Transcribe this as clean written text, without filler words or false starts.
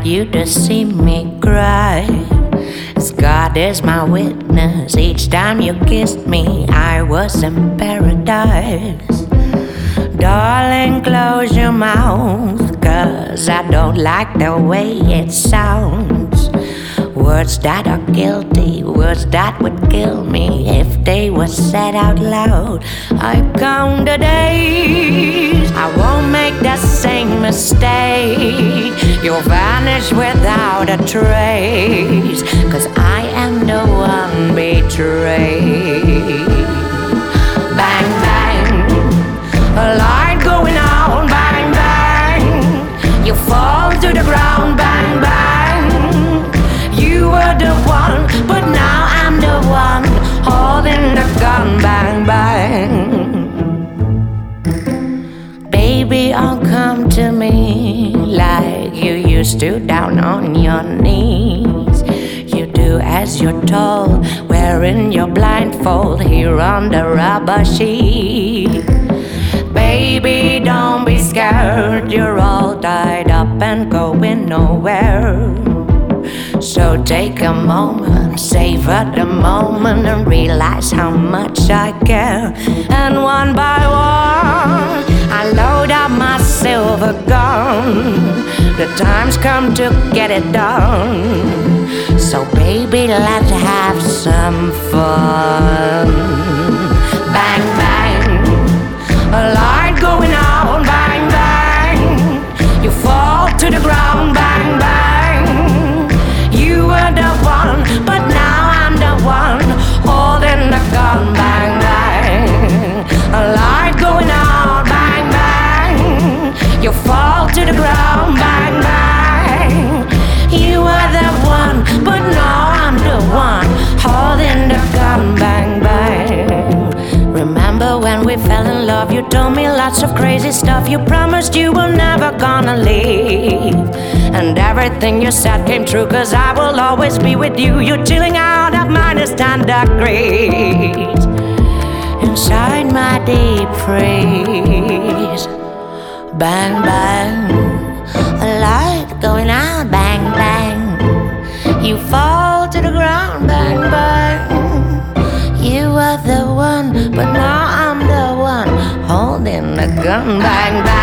you to see me cry. As God is my witness, each time you kissed me, I was in paradise. Darling, close your mouth, 'cause I don't like the way it sounds. Words that are guilty, words that would kill me if they were said out loud. I count the days, I won't make the same mistake. You'll vanish without a trace, 'cause I am the one betrayed. Bang, bang, a light going on, bang, bang. You fall to the ground, bang, bang. You were the one, but now I'm the one holding the gun, bang, bang. Baby, oh come to me like you used to, down on your knees. You do as you're told, wearing your blindfold here on the rubber sheet. Baby, don't be scared, you're all tied up and going nowhere. So take a moment, savor the moment, and realize how much I care. And one by one, I load up my silver gun. The time's come to get it done. So baby, let's have some fun. Bang, bang, a light going on, bang, bang. You fall to the ground, bang, bang. You were the one, but now I'm the one holding the gun, bang, bang. A light going on, bang, bang. You fall to the ground, bang, bang. You were the one, but now I'm the one holding the gun, bang, bang. Remember when we fell in love, you told me lots of crazy stuff. You promised you were never gonna leave, and everything you said came true, 'cause I will always be with you. You're chilling out at -10 degrees inside my deep freeze. Bang, bang, a light going out, bang, bang. You fall to the ground, bang, bang. You were the one, but now I'm the one holding the gun, bang, bang.